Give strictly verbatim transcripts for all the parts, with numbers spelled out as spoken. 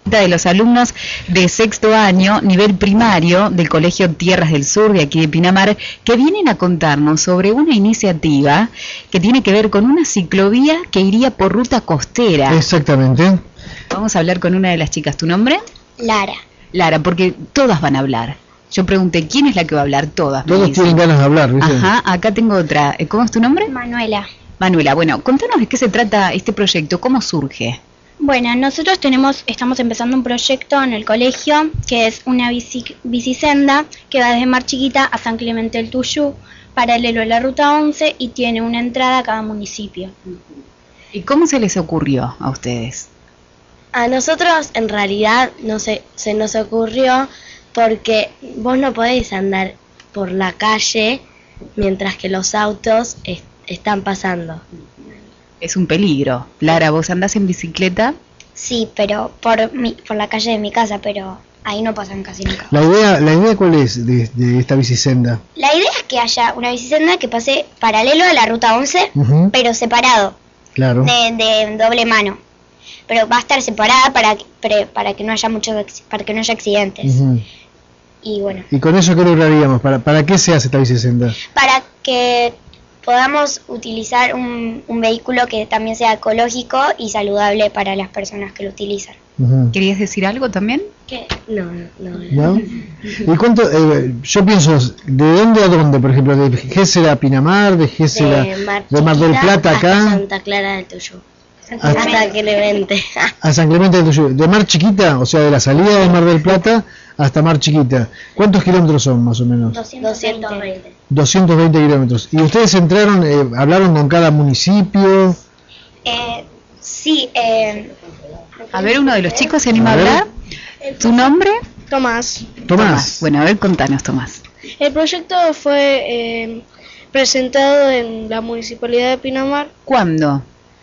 de los alumnos de sexto año, nivel primario, del Colegio Tierras del Sur, de aquí de Pinamar, que vienen a contarnos sobre una iniciativa que tiene que ver con una ciclovía que iría por ruta costera. Exactamente. Vamos a hablar con una de las chicas. ¿Tu nombre? Lara. Lara, porque todas van a hablar. Yo pregunté, ¿quién es la que va a hablar? Todas. Todos tienen ganas de hablar, ¿viste? Ajá, acá tengo otra. ¿Cómo es tu nombre? Manuela. Manuela, bueno, contanos de qué se trata este proyecto, ¿cómo surge? Bueno, nosotros tenemos, estamos empezando un proyecto en el colegio que es una bici, bicisenda que va desde Mar Chiquita a San Clemente del Tuyú, paralelo a la ruta once, y tiene una entrada a cada municipio. ¿Y cómo se les ocurrió a ustedes? A nosotros en realidad no sé, se nos ocurrió porque vos no podés andar por la calle mientras que los autos est- están pasando. Es un peligro. Lara, ¿vos andás en bicicleta? Sí, pero por mi, por la calle de mi casa, pero ahí no pasan casi nunca. La idea, la idea ¿cuál es de, de esta bicisenda? La idea es que haya una bicisenda que pase paralelo a la ruta once, Uh-huh. pero separado, Claro. de, de doble mano. Pero va a estar separada para que, pre- para que no haya muchos ex- para que no haya accidentes. Uh-huh. Y bueno, ¿Y con eso qué lograríamos? ¿Para, para qué se hace esta bicisenda? para que podamos utilizar un, un vehículo que también sea ecológico y saludable para las personas que lo utilizan. Uh-huh. ¿Querías decir algo también? ¿Qué? No, no, no. ¿No? ¿Y cuánto? Eh, yo pienso, ¿de dónde a dónde? Por ejemplo, de Gesell a Pinamar, de Gesell a De Mar, de Mar del Chiquita Plata hasta acá, Santa Clara del Tuyú. Hasta- Hasta Clemente. a San Clemente del Tuyú. De Mar Chiquita, o sea, de la salida de Mar del Plata hasta Mar Chiquita. ¿Cuántos kilómetros son más o menos? doscientos veinte. doscientos veinte kilómetros. ¿Y ustedes entraron, eh, hablaron con cada municipio? Eh, sí, eh, A ver, uno de los chicos se anima a, A ver. hablar. ¿Tu nombre? Tomás. Tomás. Bueno, a ver, contanos, Tomás. El proyecto fue eh, presentado en la Municipalidad de Pinamar. ¿Cuándo?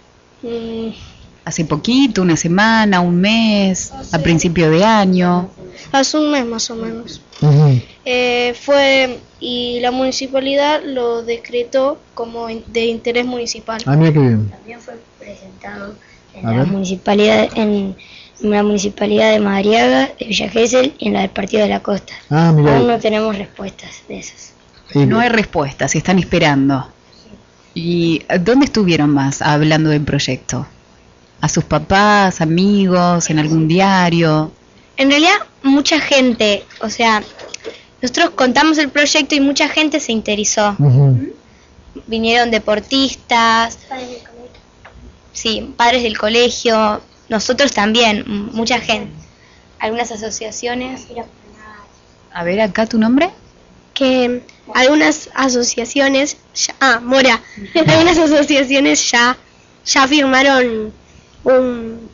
mm, ¿Hace poquito, una semana, un mes, a principio de año? hace un mes más o menos. Uh-huh. Eh, fue y la municipalidad lo decretó como in- de interés municipal. Ah, mira qué bien. también fue presentado en A la ver. municipalidad en la municipalidad de Madariaga, de Villa Gesell y en la del Partido de la Costa. Ah, Aún mira. no tenemos respuestas de esas. Eh, No hay respuesta, se están esperando. ¿Y dónde estuvieron más hablando del proyecto? ¿A sus papás, amigos, en algún diario? En realidad, mucha gente, o sea, nosotros contamos el proyecto y mucha gente se interesó. ujú. Vinieron deportistas, sí, padres del colegio, nosotros también, m- mucha gente. Algunas asociaciones. A ver, acá tu nombre. Que algunas asociaciones, ya- ah, Mora, algunas asociaciones ya, ya firmaron un,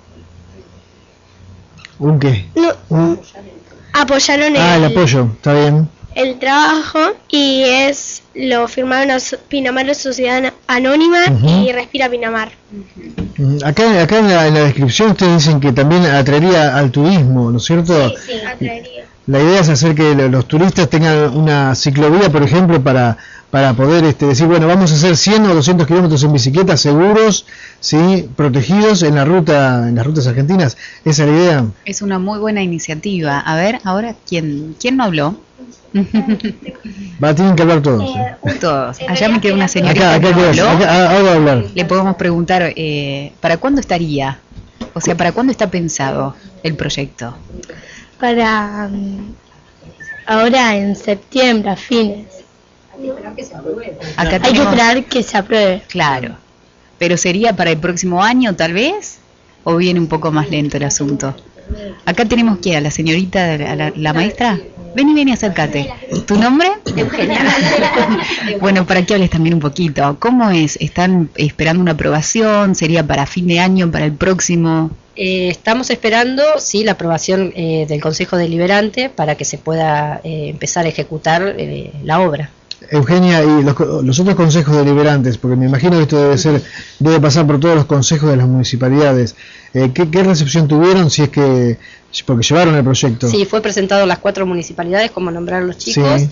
¿Un qué? no, Un- apoyaron Ah, el el, apoyo, está bien. el trabajo y es lo firmaron Aso- Pinamar Sociedad Anónima Ujú. y Respira Pinamar. Mm, Acá, acá en, la, en la descripción ustedes dicen que también atraería al turismo, ¿no es cierto? Sí, Atraería. La idea es hacer que lo- los turistas tengan una ciclovía, por ejemplo, para para poder este, decir, bueno, vamos a hacer cien o doscientos kilómetros en bicicleta seguros, sí, protegidos en la ruta, en las rutas argentinas. Esa es la idea. Es una muy buena iniciativa. A ver, ahora, ¿quién, quién no habló? Va, tienen que hablar todos. ¿eh? Todos. Allá me queda una señorita Acá, acá, que no queda- habló. acá, ah, ahora va a hablar. Le podemos preguntar, eh, ¿para cuándo estaría? O sea, ¿para cuándo está pensado el proyecto? Para mm, ahora en septiembre, a fines. Acá Hay que tenemos, esperar que se apruebe. claro. Pero sería para el próximo año, tal vez, o viene un poco más lento el asunto. Acá tenemos que a la señorita, a la, la maestra. Ven y ven y acércate. ¿Tu nombre? Eugenia. Bueno, para que hables también un poquito. ¿Cómo es? ¿Están esperando una aprobación? ¿Sería para fin de año, para el próximo? Eh, estamos esperando, sí, la aprobación eh, del Consejo Deliberante para que se pueda eh, empezar a ejecutar eh, la obra. Eugenia, y los, co- los otros consejos deliberantes, porque me imagino que esto debe ser, debe pasar por todos los consejos de las municipalidades. Eh, ¿qué, ¿Qué recepción tuvieron si es que, porque llevaron el proyecto? Sí, fue presentado en las cuatro municipalidades, como nombraron los chicos. Sí.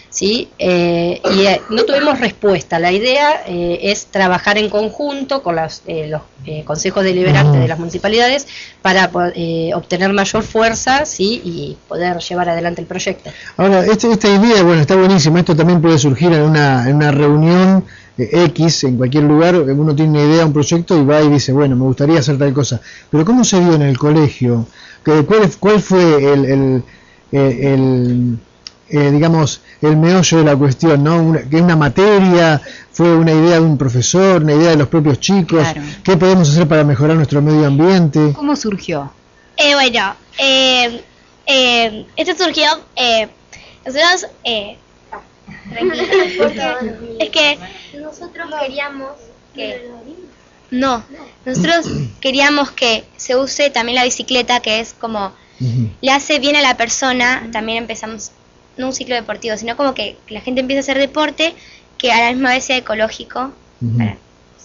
¿sí? Eh, y eh, no tuvimos respuesta. La idea eh, es trabajar en conjunto con las, eh, los eh, consejos deliberantes de las municipalidades para eh, obtener mayor fuerza, ¿sí? Y poder llevar adelante el proyecto. Ahora, este, esta idea, bueno, está buenísima. Esto también puede surgir en una, en una reunión eh, X, en cualquier lugar. Uno tiene una idea, un proyecto y va y dice, bueno, me gustaría hacer tal cosa. Pero ¿cómo se dio en el colegio? ¿Cuál, cuál fue el... el, el, el Eh, digamos, el meollo de la cuestión, ¿no? Una, que una materia, fue una idea de un profesor, una idea de los propios chicos. Claro. ¿Qué podemos hacer para mejorar nuestro medio ambiente? ¿Cómo surgió? Eh, bueno, eh, eh, esto surgió, eh, nosotros, eh, es que nosotros queríamos que, no, nosotros queríamos que se use también la bicicleta, que es como, uh-huh. le hace bien a la persona. También empezamos no un ciclo deportivo, sino como que la gente empieza a hacer deporte que a la misma vez sea ecológico, uh-huh. para,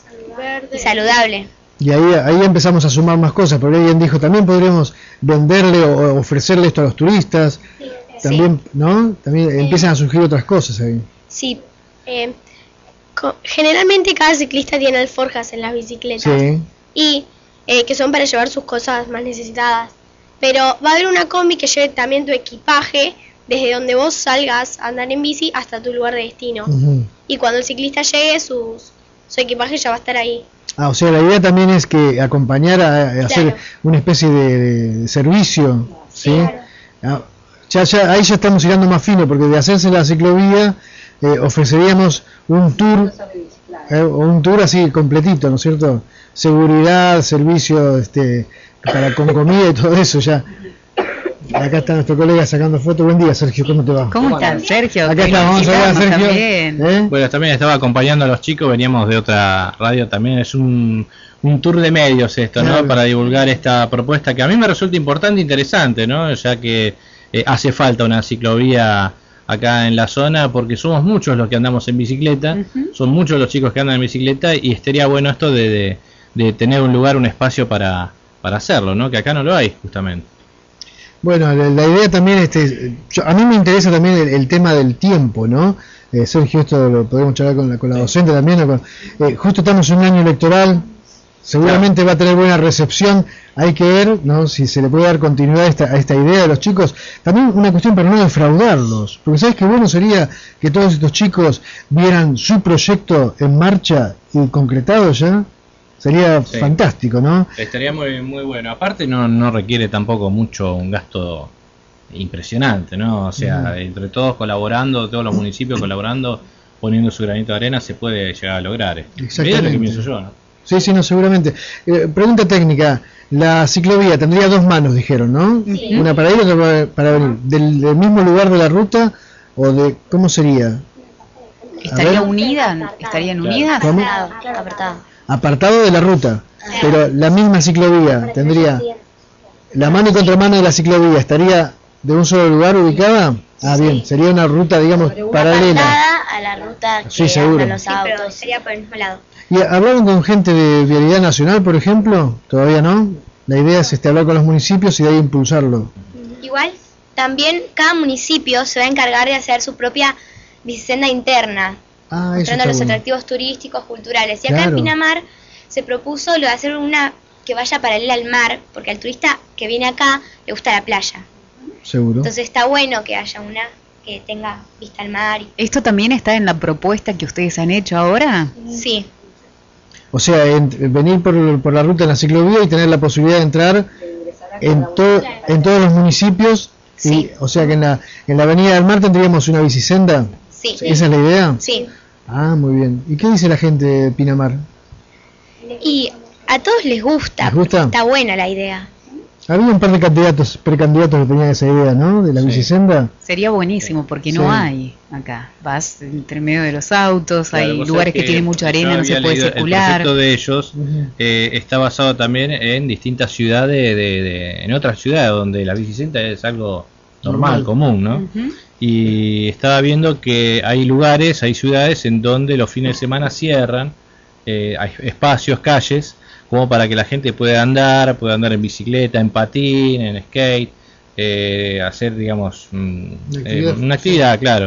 y saludable. Y ahí, ahí empezamos a sumar más cosas, porque alguien dijo, también podríamos venderle o ofrecerle esto a los turistas, sí. También, sí. ¿No? También sí. Empiezan a surgir otras cosas ahí. Sí, eh, co- generalmente cada ciclista tiene alforjas en las bicicletas, sí. y eh, que son para llevar sus cosas más necesitadas, pero va a haber una combi que lleve también tu equipaje, desde donde vos salgas a andar en bici hasta tu lugar de destino. Uh-huh. Y cuando el ciclista llegue, su, su equipaje ya va a estar ahí. Ah, o sea, la idea también es que acompañar a, a hacer claro. una especie de, de servicio, ¿sí? Claro. Ah, ya, ya, ahí ya estamos llegando más fino, porque de hacerse la ciclovía, eh, ofreceríamos un tour, eh, un tour así completito, ¿no es cierto? Seguridad, servicio, este, para con comida y todo eso ya. Acá está nuestro colega sacando fotos. Buen día, Sergio, ¿cómo te va? ¿Cómo estás, Sergio? Acá estamos, vamos a ver a Sergio. También. ¿Eh? Bueno, también estaba acompañando a los chicos, veníamos de otra radio también, es un, un tour de medios esto, claro. ¿no? Para divulgar esta propuesta que a mí me resulta importante e interesante, ¿no? Ya que eh, hace falta una ciclovía acá en la zona, porque somos muchos los que andamos en bicicleta, uh-huh. son muchos los chicos que andan en bicicleta, y estaría bueno esto de, de, de tener un lugar, un espacio para, para hacerlo, ¿no? Que acá no lo hay, justamente. Bueno, la, la idea también, este, yo, a mí me interesa también el, el tema del tiempo, ¿no? Eh, Sergio, esto lo podemos charlar con la, con la docente también. ¿no? Con, eh, justo estamos en un año electoral, seguramente claro. va a tener buena recepción. Hay que ver, ¿no? Si se le puede dar continuidad a esta, a esta idea de los chicos. También una cuestión para no defraudarlos, porque ¿sabes qué bueno sería que todos estos chicos vieran su proyecto en marcha y concretado ya? Sería sí. fantástico, ¿no? Estaría muy muy bueno. Aparte no no requiere tampoco mucho un gasto impresionante, ¿no? O sea, uh-huh. entre todos colaborando, todos los municipios colaborando, poniendo su granito de arena, se puede llegar a lograr. Exactamente. Es lo que pienso yo, ¿no? Sí, sí, no, seguramente. Eh, pregunta técnica. La ciclovía tendría dos manos, dijeron, ¿no? Sí. Una para ir y otra para, para venir. ¿Del, ¿Del mismo lugar de la ruta o de cómo sería? ¿Estaría unida? ¿Estarían claro. unidas? ¿Cómo? Apartado. Apartado de la ruta, pero la misma ciclovía tendría la mano y contramano de la ciclovía, estaría de un solo lugar ubicada. Ah, bien, sería una ruta, digamos, paralela a la ruta que sí, seguro. los autos. Sí, sería por el mismo lado. ¿Y hablaron con gente de Vialidad Nacional, por ejemplo? Todavía no. La idea es este, hablar con los municipios y de ahí impulsarlo. Igual, también cada municipio se va a encargar de hacer su propia bicicenda interna. Ah, mostrando los bueno. atractivos turísticos, culturales. Y acá claro. en Pinamar se propuso lo de hacer una que vaya paralela al mar, porque al turista que viene acá le gusta la playa. Seguro. Entonces está bueno que haya una que tenga vista al mar. ¿Esto también está en la propuesta que ustedes han hecho ahora? Sí. O sea, en, venir por, por la ruta en la ciclovía y tener la posibilidad de entrar en, to, en todos los municipios. Sí. Y, o sea que en la, en la Avenida del Mar tendríamos una bicisenda. Sí. ¿Esa es la idea? Sí. Ah, muy bien. ¿Y qué dice la gente de Pinamar? Y a todos les gusta. ¿Les gusta? Está buena la idea. Había un par de candidatos, precandidatos que tenían esa idea, ¿no? De la sí. bicisenda. Sería buenísimo porque no sí. hay acá. Vas entre medio de los autos, claro, hay lugares que, que tienen mucha arena, no se puede circular. El proyecto de ellos uh-huh. eh, está basado también en distintas ciudades, de, de, de, en otras ciudades donde la bicisenda es algo normal, normal. común, ¿no? Uh-huh. Y estaba viendo que hay lugares, hay ciudades en donde los fines de semana cierran, eh, hay espacios, calles, como para que la gente pueda andar, pueda andar en bicicleta, en patín, en skate, eh, hacer, digamos, mm, una actividad, eh, una actividad, claro.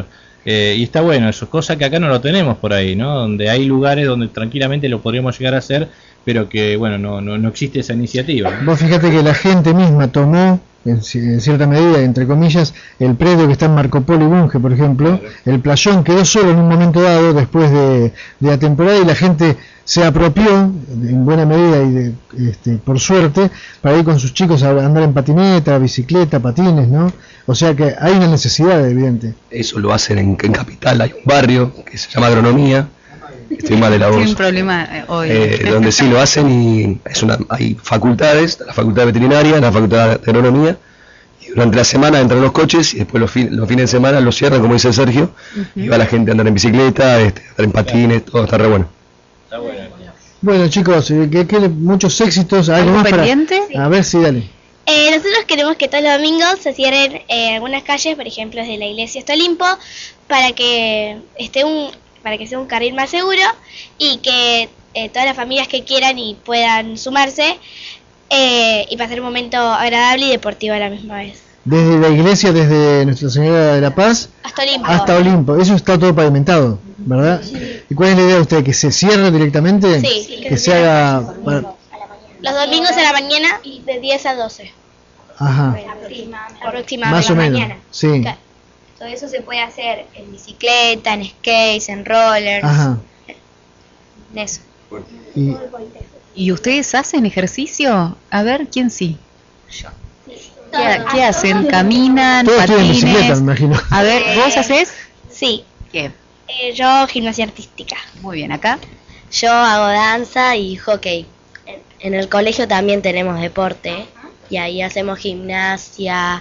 Eh, y está bueno eso, cosa que acá no lo tenemos por ahí, ¿no? Donde hay lugares donde tranquilamente lo podríamos llegar a hacer, pero que, bueno, no, no, no existe esa iniciativa, ¿no? Vos fíjate que la gente misma tomó, en, en cierta medida, entre comillas, el predio que está en Marco Polo y Bunge, por ejemplo, claro. El playón quedó solo en un momento dado después de, de la temporada y la gente se apropió en buena medida y de, este, por suerte para ir con sus chicos a andar en patineta, bicicleta, patines, ¿no? O sea que hay una necesidad evidente. Eso lo hacen en, en Capital, hay un barrio que se llama Agronomía, estoy mal de la voz. Tiene un problema hoy. Eh, donde sí lo hacen y es una, hay facultades, la facultad de veterinaria, la facultad de agronomía, y durante la semana entran los coches y después los, fin, los fines de semana los cierran, como dice Sergio, uh-huh. Y va la gente a andar en bicicleta, este, a andar en patines, todo está re bueno. Está bueno. Bueno chicos, que, que muchos éxitos. ¿Algo más pendiente? Para... Sí. A ver si dale. Eh, nosotros queremos que todos los domingos se cierren eh, algunas calles, por ejemplo desde la iglesia hasta Olimpo, para que esté un para que sea un carril más seguro y que eh, todas las familias que quieran y puedan sumarse eh, y pasar un momento agradable y deportivo a la misma vez. Desde la iglesia, desde Nuestra Señora de la Paz hasta Olimpo. Hasta Olimpo. Eso está todo pavimentado, ¿verdad? Sí. ¿Y cuál es la idea de usted? ¿Que se cierre directamente? Sí. Que, que se haga... Para... Los domingos a la mañana de diez a doce. Ajá. Aproximadamente. Más o menos. Mañana. Sí. Claro. Todo eso se puede hacer en bicicleta, en skates, en rollers. Ajá. En eso. ¿Y, ¿Y ustedes hacen ejercicio? A ver, ¿quién sí? Yo. ¿Qué, ¿qué hacen? ¿Caminan? Todos ¿Patines? tienen bicicleta, me imagino. A ver, ¿vos haces? Sí. ¿Qué? Eh, yo gimnasia artística. Muy bien, ¿acá? Yo hago danza y hockey. En, en el colegio también tenemos deporte. Y ahí hacemos gimnasia,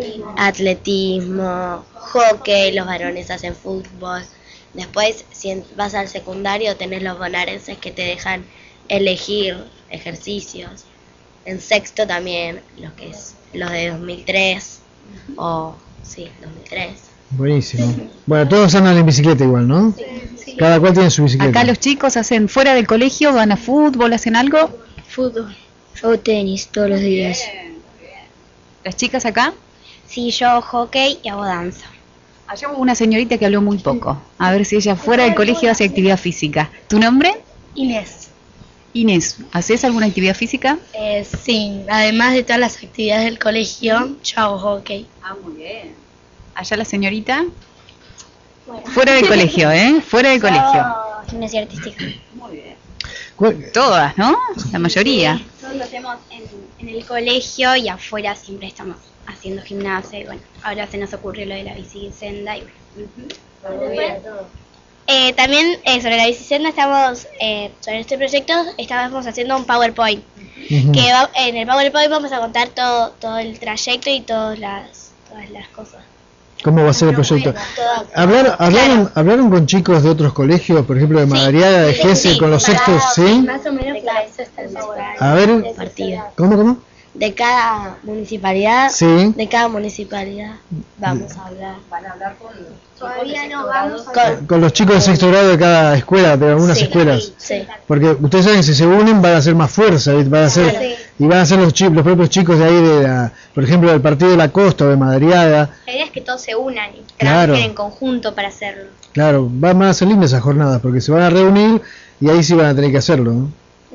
atletismo, hockey, los varones hacen fútbol. Después, si vas al secundario, tenés los bonaerenses que te dejan elegir ejercicios. En sexto también, los que es los de dos mil tres, o sí, dos mil tres. Buenísimo. Bueno, todos andan en bicicleta igual, ¿no? Sí, sí. Cada cual tiene su bicicleta. Acá los chicos hacen fuera del colegio, van a fútbol, hacen algo. Fútbol. Yo tenis todos los días. ¿Las chicas acá? Sí, yo hockey y hago danza. Allá hubo una señorita que habló muy poco. A ver si ella fuera del colegio hace actividad física. ¿Tu nombre? Inés. Inés, ¿haces alguna actividad física? Eh, sí, además de todas las actividades del colegio, yo hago hockey. Ah, muy bien. ¿Allá la señorita? Bueno. Fuera del colegio, ¿eh? Fuera del colegio. Gimnasia artística. Muy bien. Todas, ¿no? La mayoría. Sí, todos lo hacemos en, en el colegio y afuera siempre estamos haciendo gimnasia. Y bueno, ahora se nos ocurrió lo de la bicicenda y bueno. Uh-huh. Muy bien. Eh, también eh, sobre la bicicenda estamos, eh, sobre este proyecto, estábamos haciendo un PowerPoint. Uh-huh. Que va, en el PowerPoint vamos a contar todo, todo el trayecto y todas las, todas las cosas. ¿Cómo va a ser el proyecto? ¿Hablaron, hablaron, claro. ¿Hablaron con chicos de otros colegios, por ejemplo de Madariaga, de G E S E, sí, con los sextos? ¿Sí? Más o menos para eso está el PowerPoint. A ver, partido. ¿Cómo, cómo? De cada municipalidad, sí. de cada municipalidad vamos a hablar. Van a hablar con Todavía no vamos con, con los chicos de sexto grado de cada escuela, de algunas sí, escuelas. Sí. Porque ustedes saben que si se unen van a hacer más fuerza, van a ser, sí. Y van a ser los, chicos, los propios chicos de ahí, de la, por ejemplo, del partido de la Costa o de Madariaga. La idea es que todos se unan y claro. trabajen en conjunto para hacerlo. Claro, van a ser lindas esas jornadas porque se van a reunir y ahí sí van a tener que hacerlo, ¿no?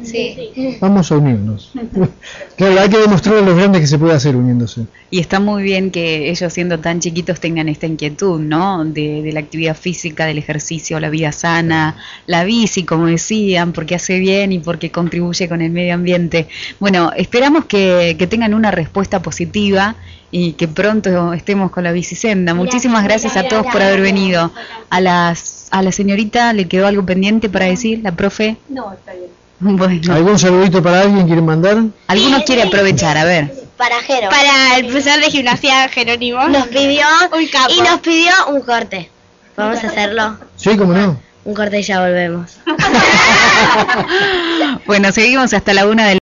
Sí. Vamos a unirnos. Claro, hay que demostrarle a los grandes que se puede hacer uniéndose. Y está muy bien que ellos siendo tan chiquitos tengan esta inquietud, ¿no? De, de la actividad física, del ejercicio, la vida sana, la bici, como decían, porque hace bien y porque contribuye con el medio ambiente. Bueno, esperamos que, que tengan una respuesta positiva y que pronto estemos con la bicisenda. Muchísimas gracias a todos por haber venido. A las a la señorita le quedó algo pendiente para decir, la profe. No, está bien. Bueno. ¿Algún saludito para alguien quieren mandar? ¿Alguno quiere aprovechar? A ver. Para Jero. Para el profesor de gimnasia Jerónimo. Nos pidió un capo. Y nos pidió un corte. ¿Vamos a hacerlo? Sí, cómo no. Un corte y ya volvemos. Bueno, seguimos hasta la una del